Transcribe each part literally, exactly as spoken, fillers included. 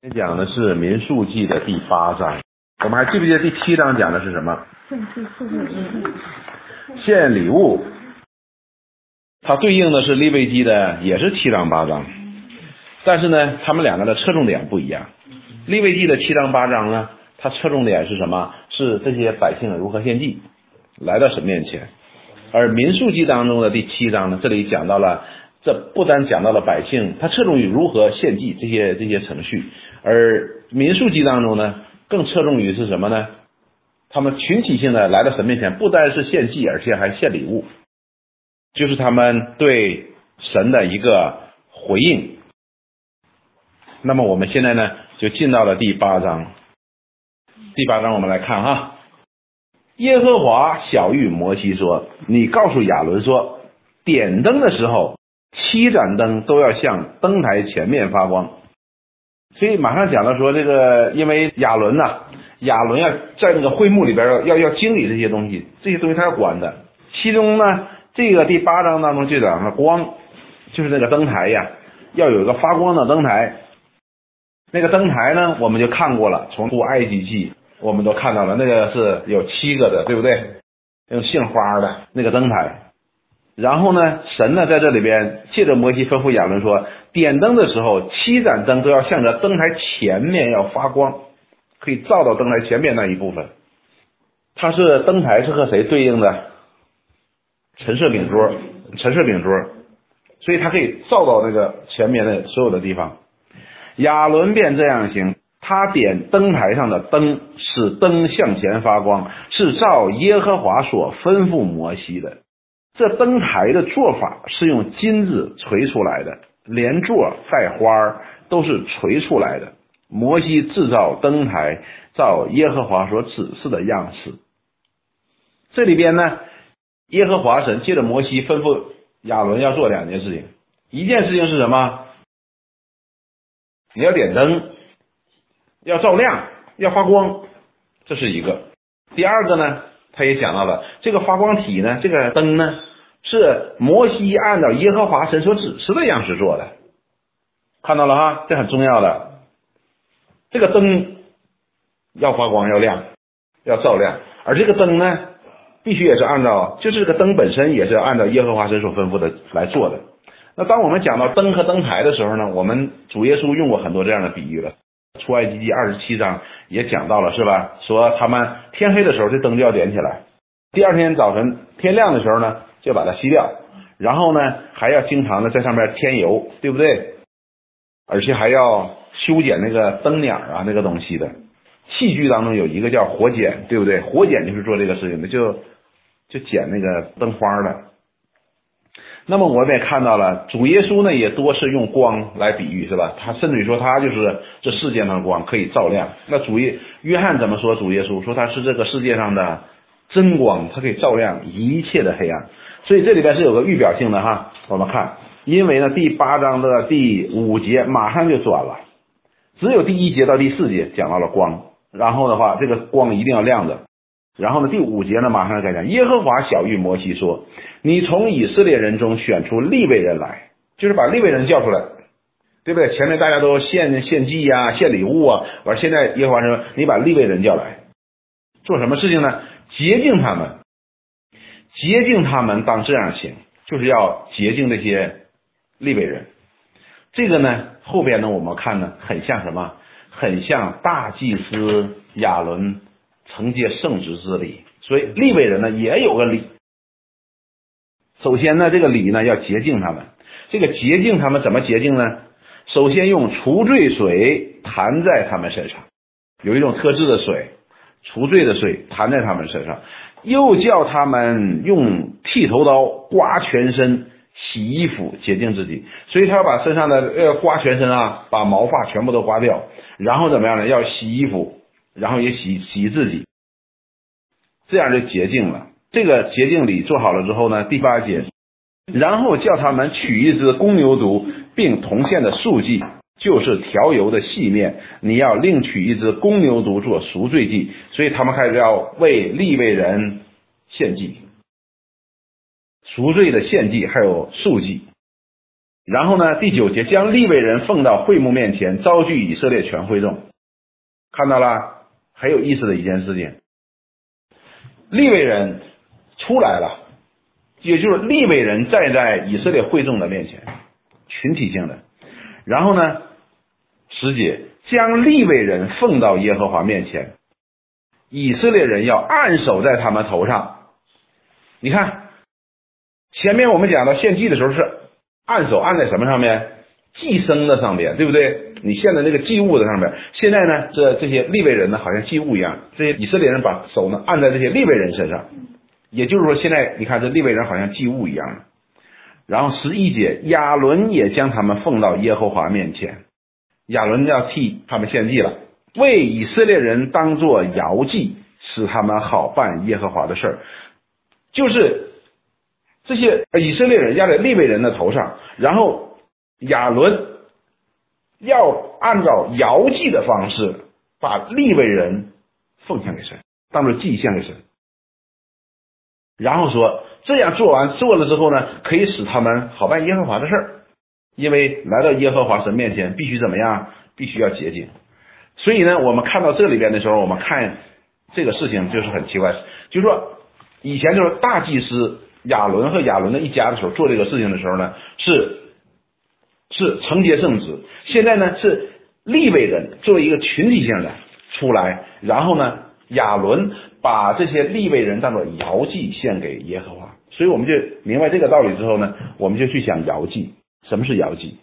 讲的是民数记的第八章，我们还记不记得第七章讲的是什么？献礼物，它对应的是利未记的也是七章八章，但是呢，他们两个的侧重点不一样。利未记的七章八章呢，它侧重点是什么？是这些百姓如何献祭，来到神面前。而民数记当中的第七章呢，这里讲到了，这不单讲到了百姓，它侧重于如何献祭这些这些程序，而民数记当中呢，更侧重于是什么呢？他们群体性的来到神面前，不单是献祭，而且还献礼物，就是他们对神的一个回应。那么我们现在呢，就进到了第八章。第八章我们来看哈，耶和华晓谕摩西说，你告诉亚伦说，点灯的时候，七盏灯都要向灯台前面发光。所以马上讲到说，这个因为亚伦呐、啊，亚伦要在那个会幕里边要要要经理这些东西，这些东西他要管的。其中呢，这个第八章当中就讲了光，就是那个灯台呀，要有一个发光的灯台。那个灯台呢，我们就看过了，从出埃及记我们都看到了，那个是有七个的，对不对？用杏花的那个灯台。然后呢，神呢在这里边借着摩西吩咐亚伦说，点灯的时候，七盏灯都要向着灯台前面要发光，可以照到灯台前面那一部分。它是灯台是和谁对应的？陈设饼桌，陈设饼桌，所以它可以照到那个前面的所有的地方。亚伦便这样行，他点灯台上的灯，使灯向前发光，是照耶和华所吩咐摩西的。这灯台的做法是用金子锤出来的，连座带花都是锤出来的。摩西制造灯台，照耶和华所指示的样式。这里边呢，耶和华神借着摩西吩咐亚伦要做两件事情。一件事情是什么？你要点灯，要照亮，要发光，这是一个。第二个呢，他也讲到了这个发光体呢，这个灯呢，是摩西按照耶和华神所指示的样式做的。看到了哈，这很重要的。这个灯要发光，要亮，要照亮，而这个灯呢，必须也是按照，就是这个灯本身也是按照耶和华神所吩咐的来做的。那当我们讲到灯和灯台的时候呢，我们主耶稣用过很多这样的比喻了。出埃及记二十七章也讲到了，是吧？说他们天黑的时候这灯就要点起来，第二天早晨天亮的时候呢就把它熄掉，然后呢还要经常的在上面添油，对不对？而且还要修剪那个灯鸟啊，那个东西的器具当中有一个叫火剪，对不对？火剪就是做这个事情的，就就剪那个灯花的。那么我们也看到了，主耶稣呢也多是用光来比喻，是吧？他甚至于说他就是这世界上的光，可以照亮。那主耶约翰怎么说？主耶稣说他是这个世界上的真光，他可以照亮一切的黑暗。所以这里边是有个预表性的哈。我们看，因为呢第八章的第五节马上就转了，只有第一节到第四节讲到了光，然后的话这个光一定要亮的。然后呢，第五节呢，马上改讲，耶和华晓谕摩西说，你从以色列人中选出利未人来，就是把利未人叫出来，对不对？前面大家都献献祭啊，献礼物啊，完现在耶和华说，你把利未人叫来，做什么事情呢？洁净他们，洁净他们当这样行，就是要洁净这些利未人。这个呢，后边呢，我们看呢，很像什么？很像大祭司亚伦承接圣职之礼，所以利未人呢也有个礼。首先呢，这个礼呢要洁净他们。这个洁净他们怎么洁净呢？首先用除罪水弹在他们身上，有一种特制的水，除罪的水弹在他们身上，又叫他们用剃头刀刮全身，洗衣服，洁净自己。所以他要把身上的呃刮全身啊，把毛发全部都刮掉，然后怎么样呢？要洗衣服，然后也洗洗自己，这样就洁净了。这个洁净礼做好了之后呢，第八节，然后叫他们取一只公牛犊，并同献的素祭，就是调油的细面，你要另取一只公牛犊做赎罪祭。所以他们开始要为利未人献祭，赎罪的献祭还有素祭。 然后呢，第九节，将利未人奉到会幕面前，招聚以色列全会众。看到了，很有意思的一件事情，利未人出来了，也就是利未人站在以色列会众的面前，群体性的。然后呢，十节，将利未人奉到耶和华面前，以色列人要按手在他们头上。你看，前面我们讲到献祭的时候是按手按在什么上面？祭牲的上面，对不对？你献的那个祭物的上面。现在呢，这这些利未人呢，好像祭物一样，这些以色列人把手呢按在这些利未人身上。也就是说，现在你看这利未人好像祭物一样的。然后十一节，亚伦也将他们奉到耶和华面前，亚伦要替他们献祭了，为以色列人当作摇祭，使他们好办耶和华的事儿。就是这些以色列人压在利未人的头上，然后亚伦要按照摇祭的方式把利未人奉献给神，当作祭献给神。然后说这样做完做了之后呢，可以使他们好办耶和华的事儿，因为来到耶和华神面前必须怎么样？必须要洁净。所以呢，我们看到这里边的时候，我们看这个事情就是很奇怪，就是说以前就是大祭司亚伦和亚伦的一家的时候做这个事情的时候呢，是是承接圣旨。现在呢，是利未人作为一个群体性的出来，然后呢，亚伦把这些利未人当作摇祭献给耶和华。所以我们就明白这个道理之后呢，我们就去想摇祭。什么是摇祭？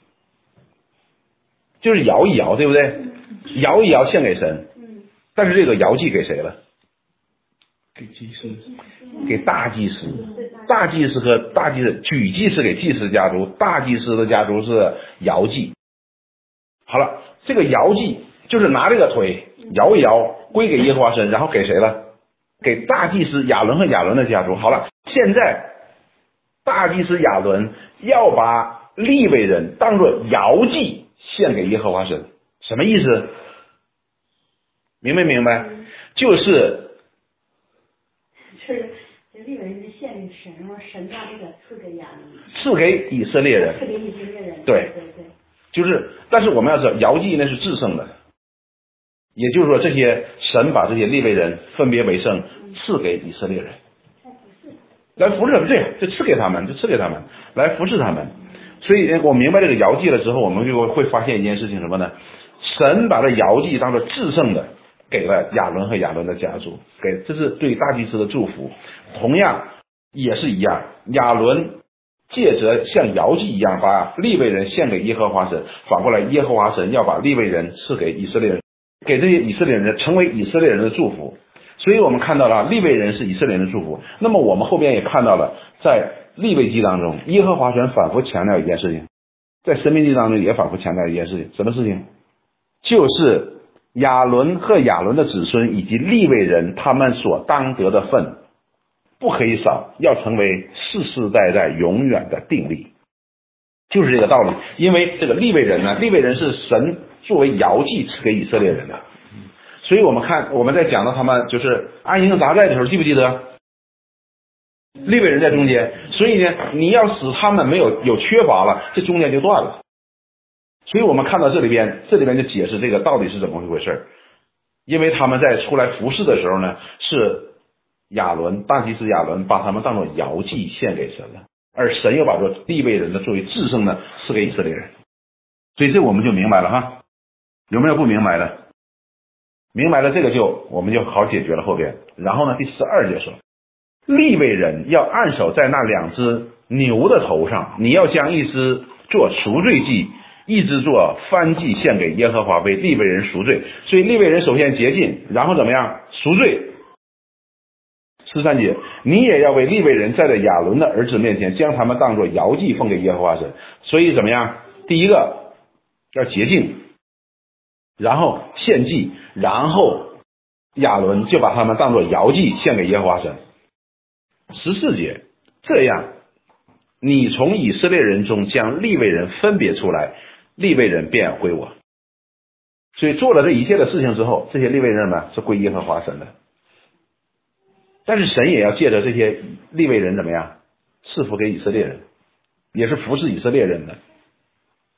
就是摇一摇，对不对？摇一摇献给神。但是这个摇祭给谁了？ 给祭司， 给大祭司。大祭司和大祭司，举祭是给祭司家族，大祭司的家族是摇祭。好了，这个摇祭就是拿这个腿摇一摇，归给耶和华神，然后给谁了？给大祭司亚伦和亚伦的家族。好了，现在大祭司亚伦要把利未人当作摇祭献给耶和华神，什么意思？明白明白？就是是利未人献给神，然后神把这个赐给亚伦， 赐给以色列人， 赐给以色列人。 对对对， 就是，但是我们要知道，摇祭那是至圣的，也就是说，这些神把这些利未人分别为圣，赐给以色列人，来服侍他们，对，就赐给他们，就赐给他们，来服侍他们。所以我明白这个摇祭了之后，我们就会发现一件事情，什么呢？神把这摇祭当作至圣的给了亚伦和亚伦的家族，给这是对大祭司的祝福。同样也是一样，亚伦借着像摇祭一样把利未人献给耶和华神，反过来耶和华神要把利未人赐给以色列人，给这些以色列人成为以色列人的祝福。所以我们看到了利未人是以色列人的祝福。那么我们后边也看到了，在利未记当中，耶和华神反复强调一件事情，在申命记当中也反复强调一件事情，什么事情？就是亚伦和亚伦的子孙以及利未人他们所当得的份不可以少，要成为世世代代永远的定例，就是这个道理。因为这个利未人呢，利未人是神作为摇祭赐给以色列人的，所以我们看我们在讲到他们就是安营扎寨的时候，记不记得利未人在中间？所以呢，你要使他们没有有缺乏了，这中间就断了。所以我们看到这里边，这里边就解释这个到底是怎么回事。因为他们在出来服侍的时候呢，是亚伦大祭司亚伦把他们当作摇祭献给神了，而神又把这利未人的作为至圣的赐给以色列人。所以这我们就明白了哈。有没有不明白的？明白了这个就我们就好解决了后边。然后呢，第十二节说，利未人要按手在那两只牛的头上，你要将一只做赎罪祭，一只做燔祭献给耶和华，为利未人赎罪。所以利未人首先洁净，然后怎么样？赎罪。十三节，你也要为利未人在这亚伦的儿子面前，将他们当作摇祭奉给耶和华神。所以怎么样？第一个要洁净，然后献祭，然后亚伦就把他们当作摇祭献给耶和华神。十四节，这样你从以色列人中将利未人分别出来，利未人便归我。所以做了这一切的事情之后，这些利未人呢是归耶和华神的。但是神也要借着这些利未人怎么样赐福给以色列人，也是服侍以色列人的。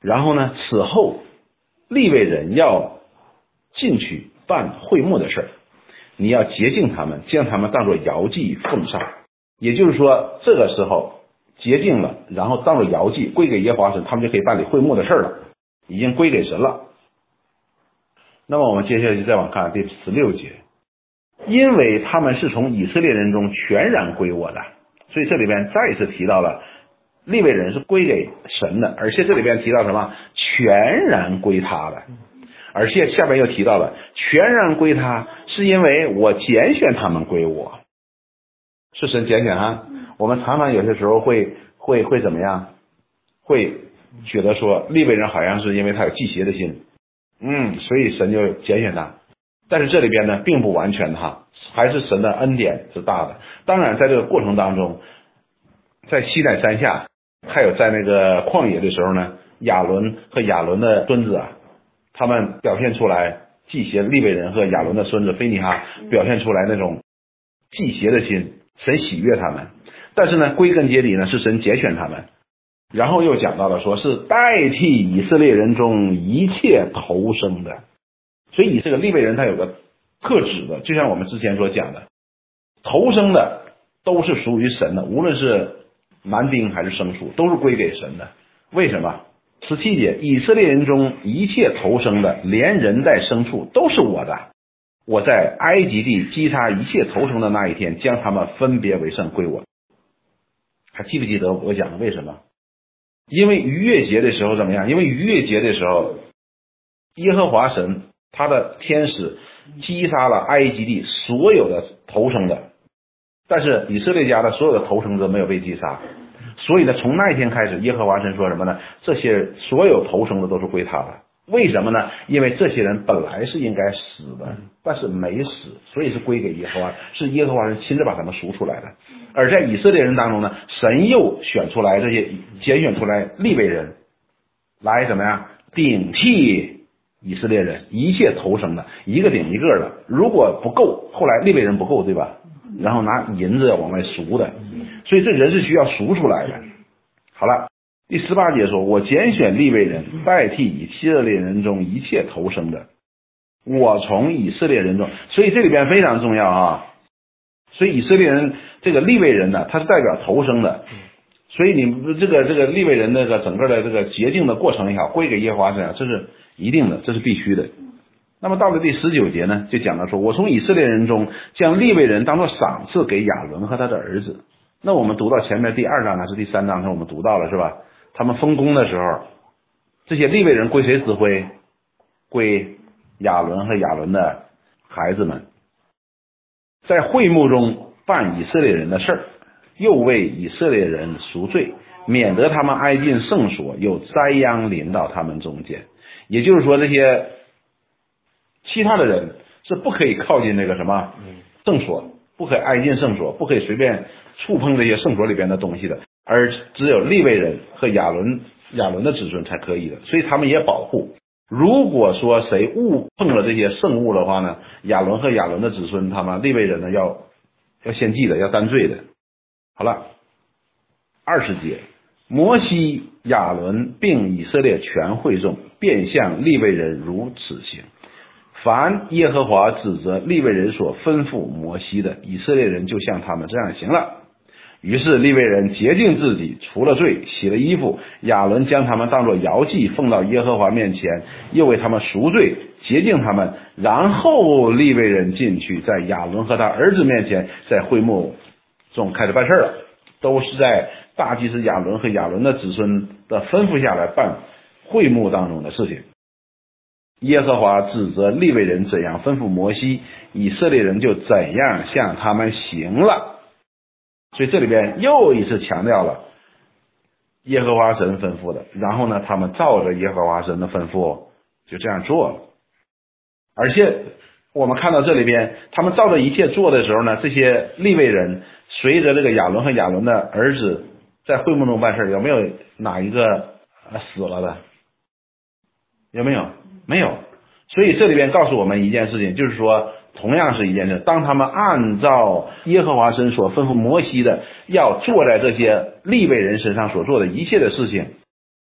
然后呢，此后利未人要进去办会幕的事儿，你要洁净他们，将他们当作摇祭奉上。也就是说，这个时候洁净了，然后当作摇祭归给耶和华神，他们就可以办理会幕的事儿了，已经归给神了。那么我们接下来就再往看第十六节，因为他们是从以色列人中全然归我的，所以这里边再一次提到了利未人是归给神的，而且这里边提到什么？全然归他的。而且下边又提到了全然归他，是因为我拣选他们归我，是神拣选啊。我们常常有些时候会会会怎么样？会觉得说利未人好像是因为他有忌邪的心，嗯，所以神就拣选他。但是这里边呢，并不完全他，还是神的恩典是大的。当然，在这个过程当中，在西奈山下，还有在那个旷野的时候呢，亚伦和亚伦的孙子啊，他们表现出来忌邪，利未人和亚伦的孙子菲尼哈表现出来那种忌邪的心，神喜悦他们。但是呢，归根结底呢，是神拣选他们。然后又讲到了说是代替以色列人中一切投生的，所以这个利未人他有个特指的，就像我们之前所讲的，投生的都是属于神的，无论是男丁还是牲畜，都是归给神的。为什么？十七节，以色列人中一切投生的，连人带牲畜都是我的。我在埃及地击杀一切投生的那一天，将他们分别为圣归我。还记不记得我讲的为什么？因为逾越节的时候怎么样？因为逾越节的时候，耶和华神他的天使击杀了埃及地所有的投生的，但是以色列家的所有的投生者没有被击杀。所以呢，从那一天开始，耶和华神说什么呢？这些所有投生的都是归他的。为什么呢？因为这些人本来是应该死的，但是没死，所以是归给耶和华，是耶和华人亲自把他们赎出来的。而在以色列人当中呢，神又选出来这些拣选出来利未人来怎么样顶替以色列人一切投生的，一个顶一个的。如果不够，后来利未人不够，对吧？然后拿银子往外赎的，所以这人是需要赎出来的。好了，第十八节说，我拣选利未人代替以色列人中一切投生的，我从以色列人中，所以这里边非常重要啊。所以以色列人这个利未人呢，他是代表投生的，所以你这个这个利未人那个整个的这个洁净的过程也好，归给耶和华神，这是一定的，这是必须的。那么到了第十九节呢，就讲到说，我从以色列人中将利未人当作赏赐给亚伦和他的儿子。那我们读到前面第二章还是第三章的时候，我们读到了是吧？他们封功的时候，这些利未人归谁指挥？归亚伦和亚伦的孩子们，在会幕中办以色列人的事儿，又为以色列人赎罪，免得他们挨近圣所，有灾殃临到他们中间。也就是说，这些其他的人是不可以靠近那个什么圣所，不可以挨近圣所，不可以随便触碰这些圣所里边的东西的，而只有利未人和亚伦亚伦的子孙才可以的，所以他们也保护。如果说谁误碰了这些圣物的话呢，亚伦和亚伦的子孙他们利未人呢要要献祭的，要担罪的。好了，二十节，摩西、亚伦并以色列全会众便向利未人如此行。凡耶和华指责利未人所吩咐摩西的，以色列人就像他们这样行了。于是利未人洁净自己，除了罪，洗了衣服。亚伦将他们当作摇祭奉到耶和华面前，又为他们赎罪，洁净他们。然后利未人进去，在亚伦和他儿子面前，在会幕中开始办事了，都是在大祭司亚伦和亚伦的子孙的吩咐下来办会幕当中的事情。耶和华指责利未人怎样吩咐摩西，以色列人就怎样向他们行了。所以这里边又一次强调了耶和华神吩咐的，然后呢，他们照着耶和华神的吩咐就这样做了。而且我们看到这里边，他们照着一切做的时候呢，这些利未人随着这个亚伦和亚伦的儿子在会幕中办事，有没有哪一个死了的？有没有？没有。所以这里边告诉我们一件事情，就是说同样是一件事，当他们按照耶和华神所吩咐摩西的，要做在这些利未人身上所做的一切的事情，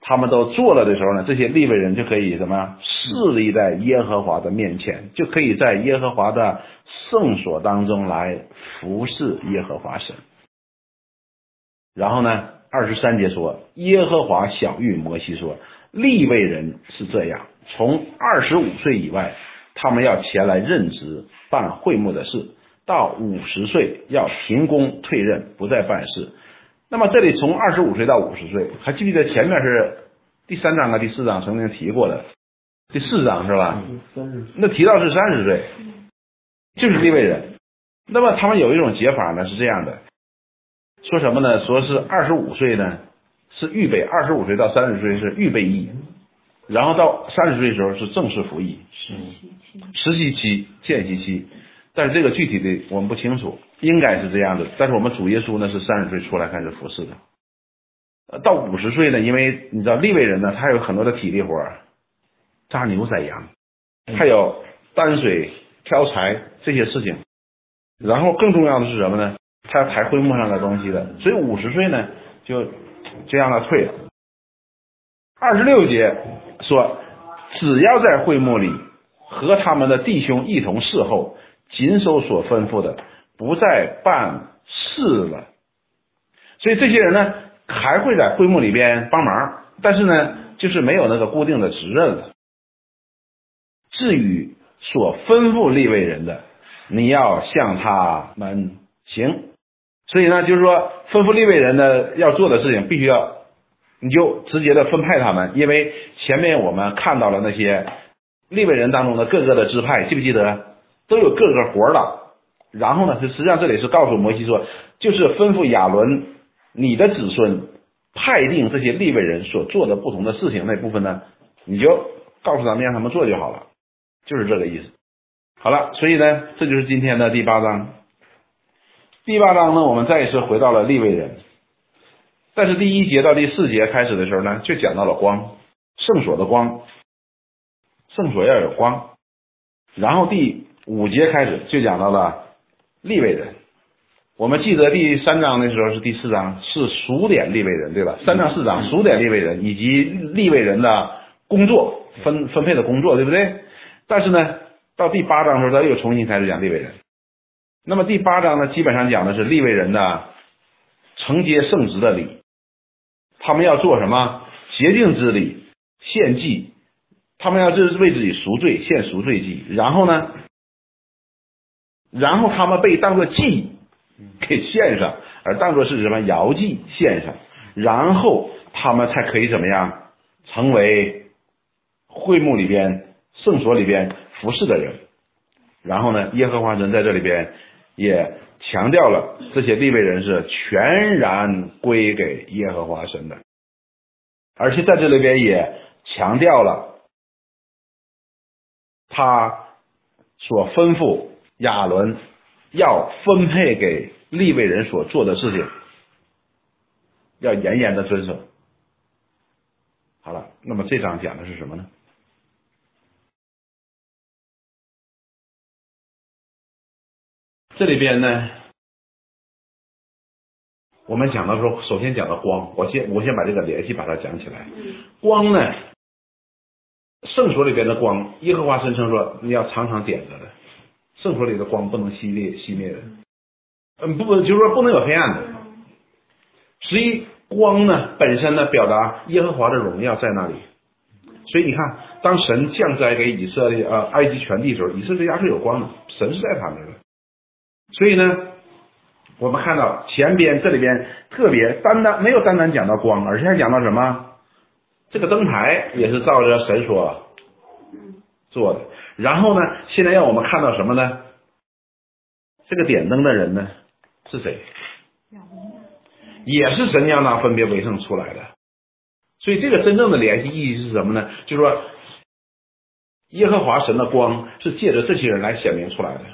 他们都做了的时候呢，这些利未人就可以什么侍立在耶和华的面前，就可以在耶和华的圣所当中来服侍耶和华神。然后呢，二十三节说，耶和华晓谕摩西说，利未人是这样，从二十五岁以外，他们要前来任职办会幕的事，到五十岁要停工退任，不再办事。那么这里从二十五岁到五十岁，还记不记得前面是第三章和第四章曾经提过的？第四章是吧？那提到是三十岁，就是利未人。那么他们有一种解法呢，是这样的，说什么呢？说是二十五岁呢是预备，二十五岁到三十岁是预备役，然后到三十岁的时候是正式服役，实习期、见习期。但是这个具体的我们不清楚，应该是这样的。但是我们主耶稣呢是三十岁出来开始服侍的。呃，到五十岁呢，因为你知道利未人呢，他有很多的体力活，扎牛宰羊，还有担水、挑柴这些事情。然后更重要的是什么呢？他要抬会幕上的东西的，所以五十岁呢就这样的退了。二十六节说，只要在会幕里和他们的弟兄一同侍候，谨守所吩咐的，不再办事了。所以这些人呢还会在会幕里边帮忙，但是呢就是没有那个固定的职任了。至于所吩咐利未人的，你要向他们行。所以呢就是说吩咐利未人的要做的事情必须要你就直接的分派他们，因为前面我们看到了那些利未人当中的各个的支派，记不记得都有各个活了。然后呢实际上这里是告诉摩西说，就是吩咐亚伦你的子孙派定这些利未人所做的不同的事情，那部分呢你就告诉他们让他们做就好了，就是这个意思。好了，所以呢这就是今天的第八章。第八章呢我们再一次回到了利未人，但是第一节到第四节开始的时候呢就讲到了光，圣所的光，圣所要有光。然后第五节开始就讲到了利未人。我们记得第三章的时候是第四章是数点利未人，对吧？三章四章数点利未人以及利未人的工作分分配的工作，对不对？但是呢到第八章的时候他又重新开始讲利未人。那么第八章呢基本上讲的是利未人的承接圣职的礼，他们要做什么？洁净之礼、献祭，他们要就是为自己赎罪，献赎罪祭。然后呢然后他们被当作祭给献上，而当作是什么？摇祭献上，然后他们才可以怎么样成为会幕里边圣所里边服侍的人。然后呢耶和华神在这里边也强调了这些利未人是全然归给耶和华神的，而且在这里边也强调了他所吩咐亚伦要分配给利未人所做的事情要严严的遵守。好了，那么这章讲的是什么呢？这里边呢我们讲到说，首先讲到光，我先我先把这个联系把它讲起来。光呢，圣所里边的光，耶和华声称说你要常常点着的，圣所里的光不能熄灭熄灭的，嗯，不就是说不能有黑暗的。所以光呢本身呢表达耶和华的荣耀在那里。所以你看，当神降灾给以色列呃埃及全地的时候，以色列家是有光的，神是在他们的。所以呢我们看到前边这里边特别单单没有单单讲到光，而且还讲到什么？这个灯台也是照着神所做的。然后呢现在让我们看到什么呢？这个点灯的人呢是谁？也是神让他分别为圣出来的。所以这个真正的联系意义是什么呢？就是说耶和华神的光是借着这些人来显明出来的。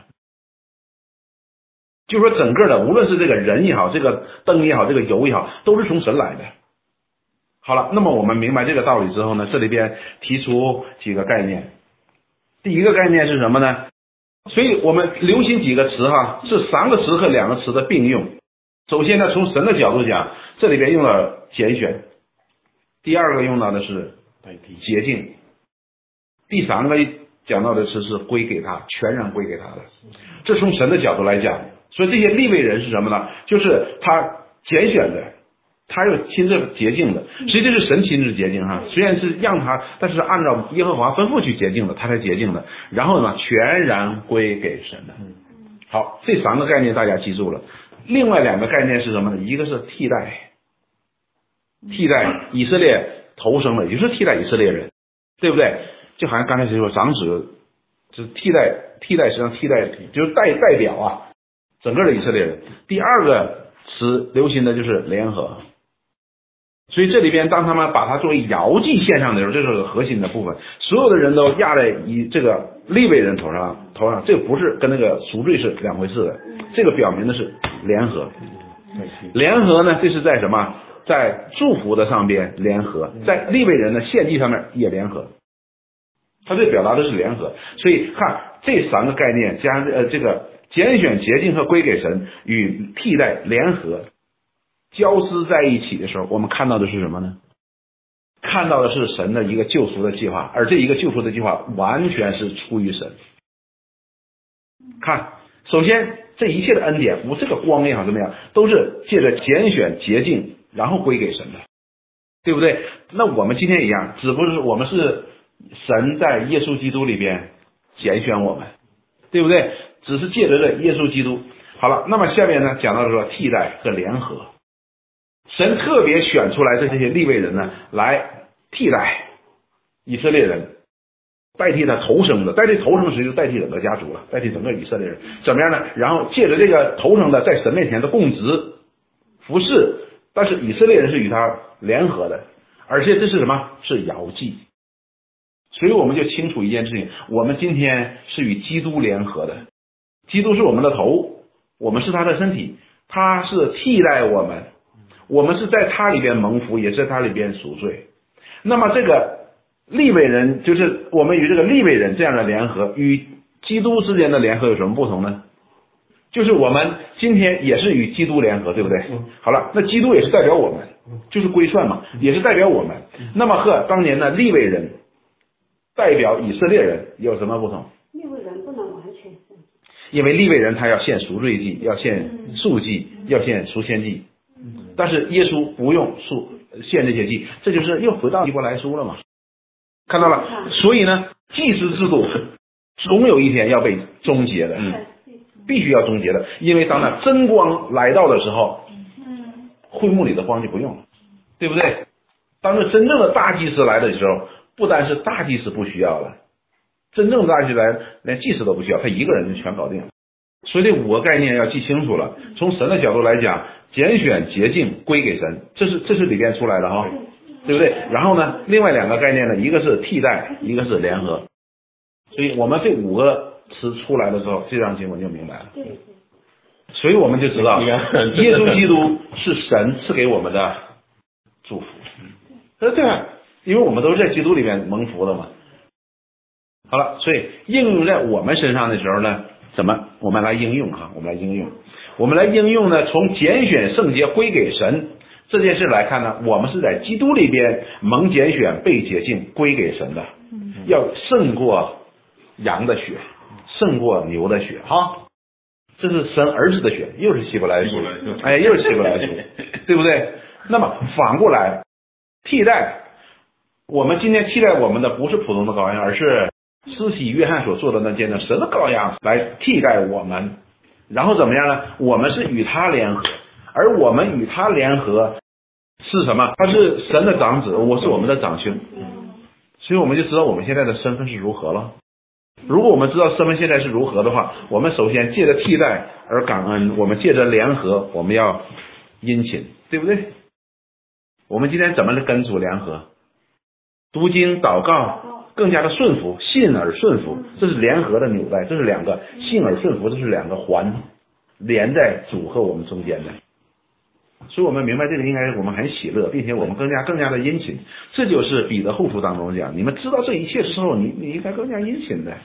就是说整个的无论是这个人也好，这个灯也好，这个油也好，都是从神来的。好了，那么我们明白这个道理之后呢，这里边提出几个概念。第一个概念是什么呢？所以我们留心几个词哈，是三个词和两个词的并用。首先呢从神的角度讲，这里边用了拣选， 第二个用到的是洁净，第三个讲到的是是归给他，全然归给他的。这从神的角度来讲，所以这些利未人是什么呢？就是他拣选的，他又亲自洁净的，实际这是神亲自洁净哈，虽然是让他，但是按照耶和华吩咐去洁净的，他才洁净的。然后呢，全然归给神的。好，这三个概念大家记住了。另外两个概念是什么呢？一个是替代，替代以色列投生的，也就是替代以色列人，对不对？就好像刚才谁说长子，就是替代，替代实际上替代就是代代表啊，整个的以色列人。第二个词流行的就是联合，所以这里边当他们把它作为摇祭献上的时候，这是核心的部分，所有的人都压在以这个利未人头上头上，这个不是跟那个赎罪是两回事的，这个表明的是联合。联合呢，这是在什么？在祝福的上边联合，在利未人的献祭上面也联合。他这表达的是联合，所以看这三个概念加呃这个拣选、洁净和归给神与替代联合交织在一起的时候，我们看到的是什么呢？看到的是神的一个救赎的计划，而这一个救赎的计划完全是出于神。看，首先这一切的恩典，我这个光也好怎么样，都是借着拣选、洁净，然后归给神的，对不对？那我们今天一样，只不过是我们是神在耶稣基督里边拣选我们，对不对？只是借着这耶稣基督。好了，那么下面呢讲到说替代和联合，神特别选出来的这些利未人呢，来替代以色列人，代替他投生的，代替投生时就代替整个家族了，代替整个以色列人，怎么样呢？然后借着这个投生的在神面前的供职服侍，但是以色列人是与他联合的，而且这是什么？是摇祭。所以我们就清楚一件事情，我们今天是与基督联合的，基督是我们的头，我们是他的身体，他是替代我们，我们是在他里边蒙福，也是在他里边赎罪。那么这个利未人，就是我们与这个利未人这样的联合，与基督之间的联合有什么不同呢？就是我们今天也是与基督联合，对不对？好了，那基督也是代表我们，就是归算嘛，也是代表我们。那么和当年的利未人代表以色列人有什么不同？ 利未人不能完全是， 因为利未人他要献赎罪祭，要献素祭，要献赎愆祭，但是耶稣不用赎献这些祭，这就是又回到希伯来书了嘛。看到了，所以呢，祭司制度总有一天要被终结的，嗯，必须要终结的，因为当那真光来到的时候，会幕里的光就不用了，对不对？当这真正的大祭司来的时候，不单是大祭司不需要了，真正的大祭司来连祭司都不需要，他一个人就全搞定了。所以这五个概念要记清楚了。从神的角度来讲，拣选、洁净归给神，这是这是里边出来的哈，对不对？然后呢，另外两个概念呢，一个是替代，一个是联合。所以我们这五个词出来的时候，这张经文就明白了。所以我们就知道，耶稣基督是神赐给我们的祝福。呃，对吧？因为我们都是在基督里面蒙福的嘛。好了，所以应用在我们身上的时候呢，怎么我们来应用哈？我们来应用，我们来应用呢，从拣选圣洁归给神这件事来看呢，我们是在基督里边蒙拣选被洁净归给神的，要胜过羊的血，胜过牛的血哈。这是神儿子的血，又是希伯来书，哎，又是希伯来书，对不对？那么反过来替代，我们今天替代我们的不是普通的羔羊，而是施洗约翰所做的那件的神的羔羊来替代我们，然后怎么样呢？我们是与他联合，而我们与他联合是什么？他是神的长子，我是我们的长兄，所以我们就知道我们现在的身份是如何了。如果我们知道身份现在是如何的话，我们首先借着替代而感恩，我们借着联合我们要殷勤，对不对？我们今天怎么跟主联合？读经祷告更加的顺服，信而顺服，这是联合的纽带，这是两个信而顺服，这是两个环连在主和我们中间的。所以我们明白这个应该我们很喜乐，并且我们更加更加的殷勤。这就是彼得后书当中讲，你们知道这一切之后，你你应该更加殷勤的。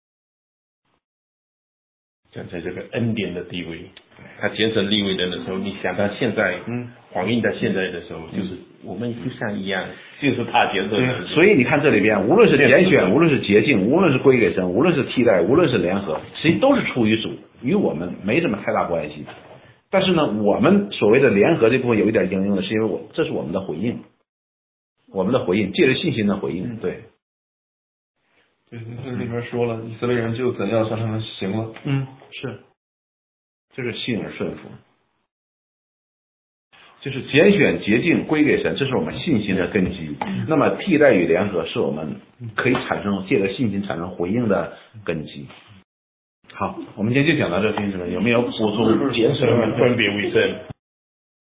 站在这个恩典的地位，他拣选利未人的时候，你想他现在，嗯，黄印在现在的时候，就是我们就像一样，就是怕拣选人。 所以你看这里边，无论是拣选，无论是洁净，无论是归给神，无论是替代，无论是联合，实际都是出于主，与我们没什么太大关系。但是呢，我们所谓的联合这部分有一点应用的，是因为我这是我们的回应，我们的回应，借着信心的回应，对。 对，这里面说了，以色列人就怎样向他们行了。 嗯，是，就是信而顺服，就是拣选洁净归给神，这是我们信心的根基。那么替代与联合是我们可以产生借着信心产生回应的根基。好，我们今天就讲到这，弟兄们有没有补充？ 拣选分别为圣。